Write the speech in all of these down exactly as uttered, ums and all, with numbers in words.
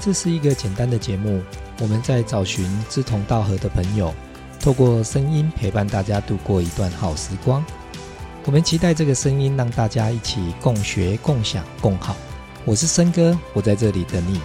这是一个简单的节目，我们在找寻志同道合的朋友，透过声音陪伴大家度过一段好时光。我们期待这个声音让大家一起共学、共享、共好。我是森哥，我在这里等你。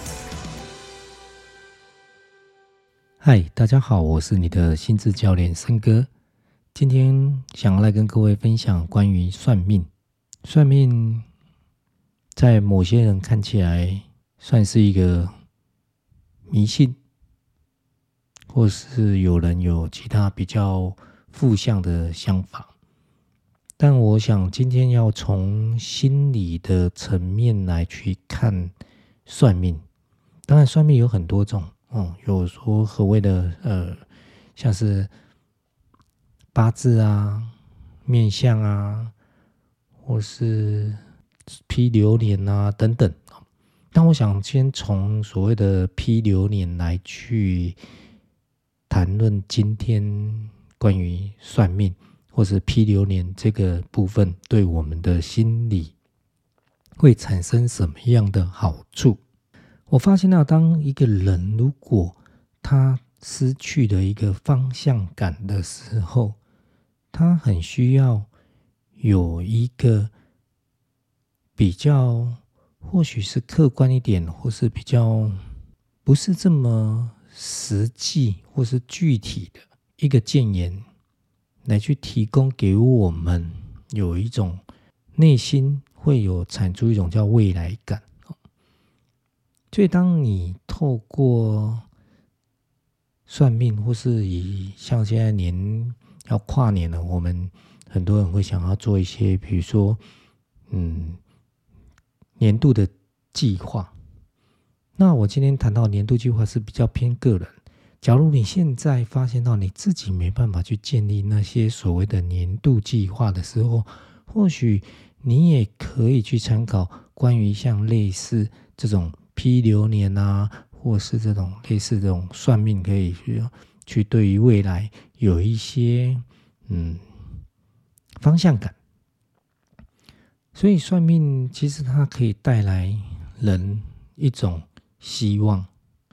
嗨，大家好，我是你的心智教练森哥。今天想要来跟各位分享关于算命。算命在某些人看起来算是一个迷信，或是有人有其他比较负向的想法。但我想今天要从心理的层面来去看算命。当然算命有很多种，嗯，有说何谓的呃，像是八字啊、面相啊，或是批流年啊等等。但我想先从所谓的批流年来去谈论今天关于算命或是批流年这个部分对我们的心理会产生什么样的好处。我发现到当一个人如果他失去了一个方向感的时候，他很需要有一个比较或许是客观一点，或是比较不是这么实际或是具体的一个建言来去提供给我们有一种内心会有产出一种叫未来感。所以当你透过算命，或是以像现在年要跨年了，我们很多人会想要做一些比如说嗯年度的计划。那我今天谈到年度计划是比较偏个人。假如你现在发现到你自己没办法去建立那些所谓的年度计划的时候，或许你也可以去参考关于像类似这种批流年啊，或是这种类似这种算命，可以去去对于未来有一些嗯方向感。所以算命其实它可以带来人一种希望。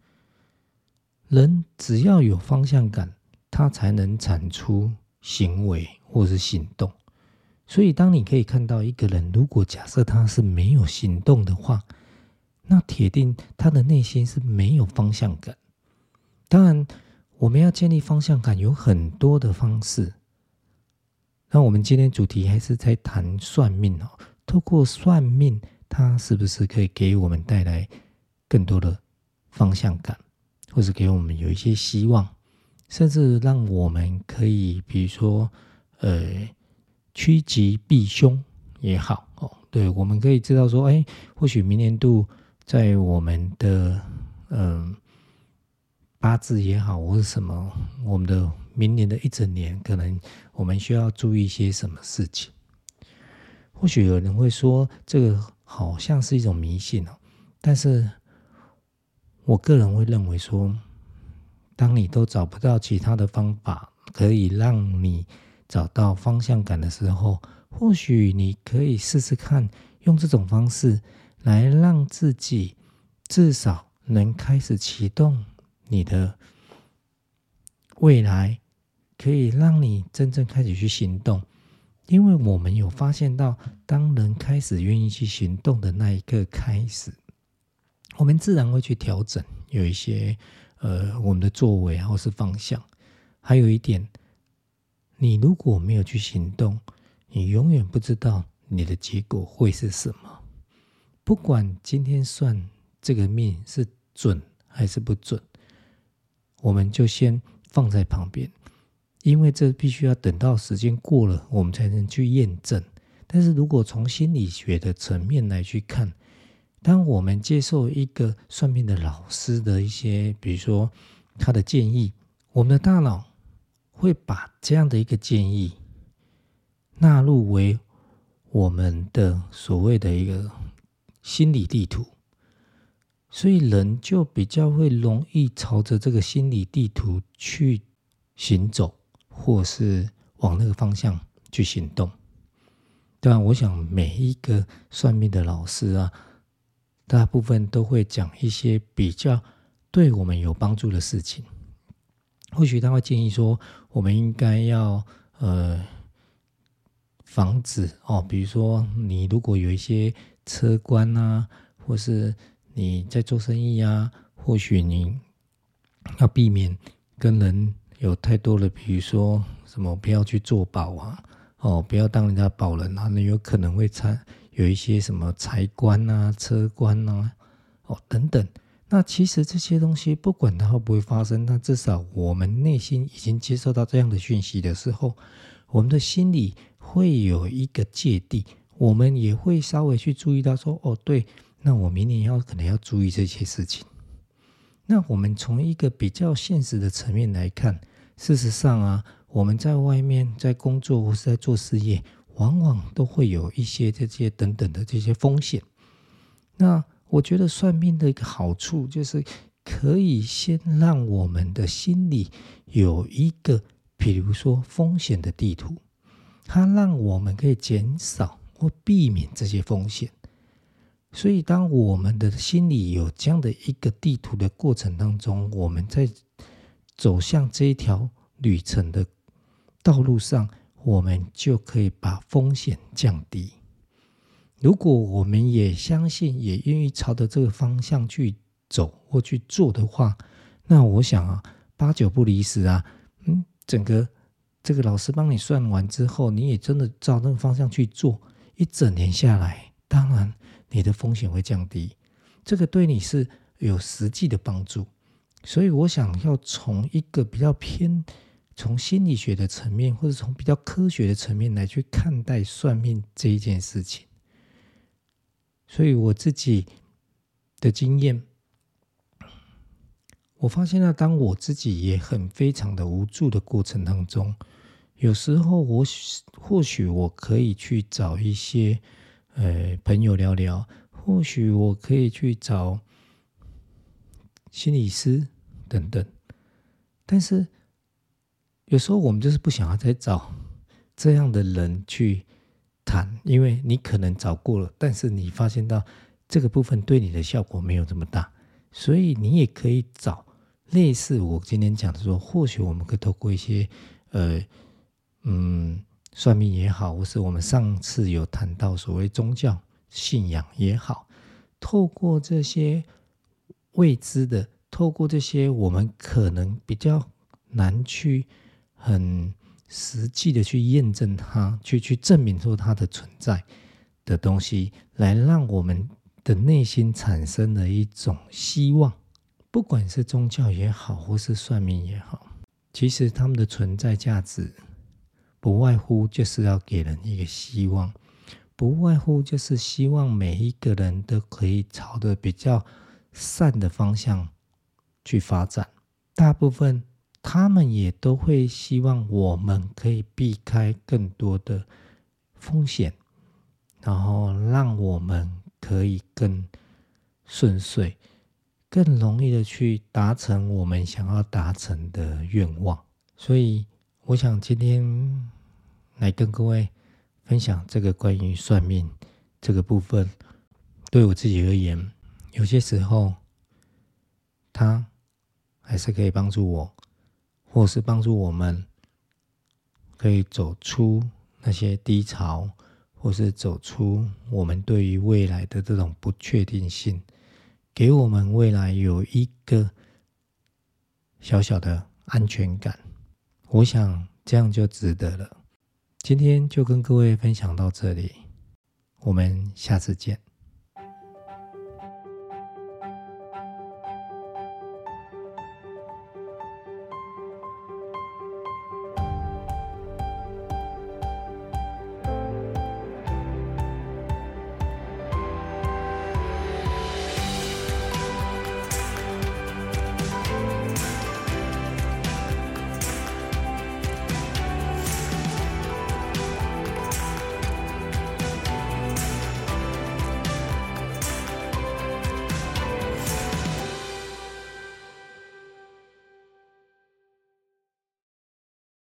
人只要有方向感，他才能产出行为或是行动。所以当你可以看到一个人，如果假设他是没有行动的话，那铁定他的内心是没有方向感。当然我们要建立方向感有很多的方式。那我们今天主题还是在谈算命。透过算命，它是不是可以给我们带来更多的方向感，或是给我们有一些希望，甚至让我们可以比如说呃趋吉避凶也好。哦，对，我们可以知道说，哎，或许明年度在我们的嗯、呃、八字也好，或是什么，我们的明年的一整年，可能我们需要注意一些什么事情。或许有人会说这个好像是一种迷信，但是我个人会认为说，当你都找不到其他的方法可以让你找到方向感的时候，或许你可以试试看用这种方式来让自己至少能开始启动你的未来，可以让你真正开始去行动。因为我们有发现到，当人开始愿意去行动的那一刻开始，我们自然会去调整有一些呃我们的作为或是方向。还有一点，你如果没有去行动，你永远不知道你的结果会是什么。不管今天算这个命是准还是不准，我们就先放在旁边。因为这必须要等到时间过了，我们才能去验证。但是如果从心理学的层面来去看，当我们接受一个算命的老师的一些，比如说他的建议，我们的大脑会把这样的一个建议纳入为我们的所谓的一个心理地图。所以人就比较会容易朝着这个心理地图去行走，或是往那个方向去行动。当然我想每一个算命的老师啊， 大部分都会讲一些比较对我们有帮助的事情。或许他会建议说，我们应该要呃防止哦，比如说你如果有一些车关啊，或是你在做生意啊，或许你要避免跟人有太多的，比如说什么不要去做保啊，哦，不要当人家保人啊，那有可能会产有一些什么财关啊、车关啊，哦等等。那其实这些东西不管它会不会发生，但至少我们内心已经接受到这样的讯息的时候，我们的心里会有一个芥蒂，我们也会稍微去注意到说，哦对，那我明年要可能要注意这些事情。那我们从一个比较现实的层面来看，事实上啊，我们在外面在工作或是在做事业，往往都会有一些这些等等的这些风险。那我觉得算命的一个好处就是可以先让我们的心里有一个比如说风险的地图，它让我们可以减少或避免这些风险。所以当我们的心里有这样的一个地图的过程当中，我们在走向这一条旅程的道路上，我们就可以把风险降低。如果我们也相信也愿意朝着这个方向去走或去做的话，那我想啊，八九不离十啊，嗯，整个这个老师帮你算完之后，你也真的照那个方向去做，一整年下来，当然你的风险会降低，这个对你是有实际的帮助。所以我想要从一个比较偏从心理学的层面，或者从比较科学的层面来去看待算命这一件事情。所以我自己的经验，我发现啊，当我自己也很非常的无助的过程当中，有时候我或许我可以去找一些呃朋友聊聊，或许我可以去找心理师等等，但是有时候我们就是不想要再找这样的人去谈，因为你可能找过了，但是你发现到这个部分对你的效果没有这么大，所以你也可以找类似我今天讲的说，或许我们可以透过一些呃嗯算命也好，或是我们上次有谈到所谓宗教信仰也好，透过这些未知的，透过这些我们可能比较难去很实际的去验证它，去去证明说它的存在的东西，来让我们的内心产生了一种希望。不管是宗教也好，或是算命也好，其实他们的存在价值不外乎就是要给人一个希望，不外乎就是希望每一个人都可以朝着比较善的方向去发展。大部分他们也都会希望我们可以避开更多的风险，然后让我们可以更顺遂，更容易的去达成我们想要达成的愿望。所以我想今天来跟各位分享这个关于算命这个部分，对我自己而言，有些时候它还是可以帮助我，或是帮助我们可以走出那些低潮，或是走出我们对于未来的这种不确定性，给我们未来有一个小小的安全感。我想这样就值得了。今天就跟各位分享到这里，我们下次见。